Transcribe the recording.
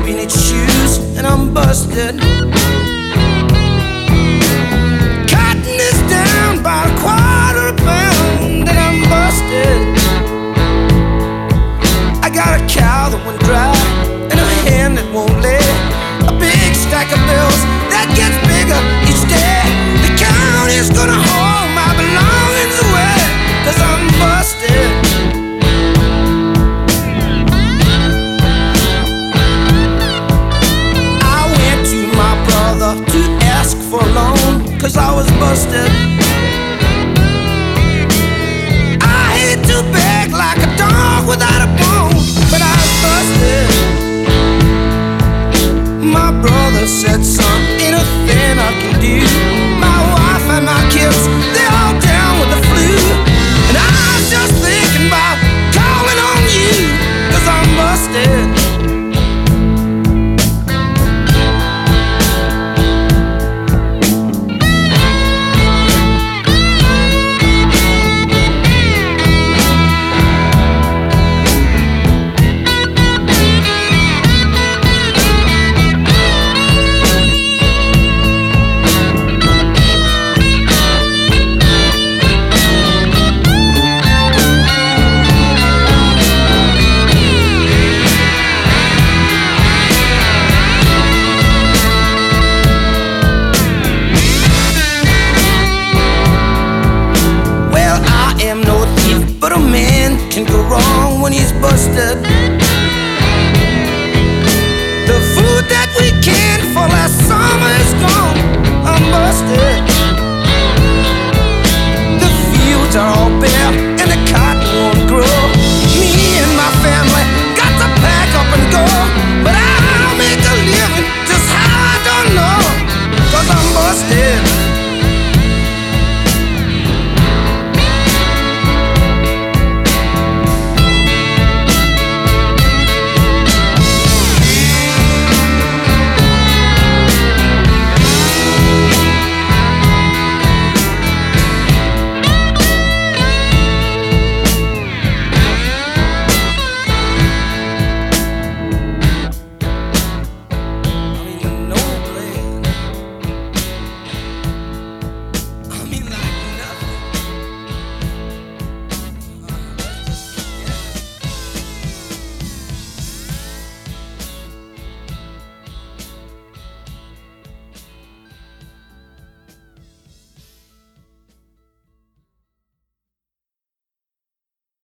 baby needs shoes, and I'm busted. Cotton is down by a quarter pound, and I'm busted. I got a cow that went dry, and a hen that won't lay. A big stack of bills that gets bigger each day. The county's gonna haul my belongings away, 'cause I'm busted. I went to my brother to ask for a loan, 'cause I was busted.